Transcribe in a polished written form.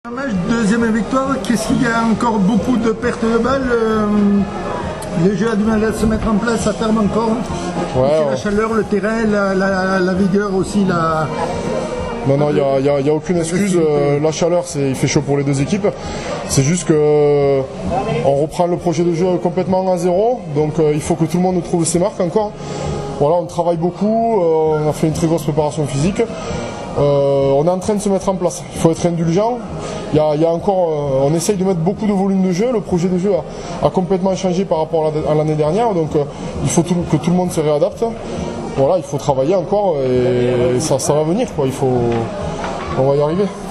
Deuxième victoire, qu'est-ce qu'il y a encore beaucoup de pertes de balles, le jeu a du mal à se mettre en place, ça ferme encore. Ouais, la chaleur, le terrain, la vigueur aussi. Non, il n'y a aucune excuse. La chaleur, il fait chaud pour les deux équipes. C'est juste que on reprend le projet de jeu complètement à zéro. Donc il faut que tout le monde trouve ses marques encore. Voilà, on travaille beaucoup, on a fait une très grosse préparation physique. On est en train de se mettre en place. Il faut être indulgent. Il y a encore, on essaye de mettre beaucoup de volume de jeu. Le projet de jeu a complètement changé par rapport à l'année dernière. Donc il faut que tout le monde se réadapte. Voilà, il faut travailler encore et ça va venir, quoi. On va y arriver.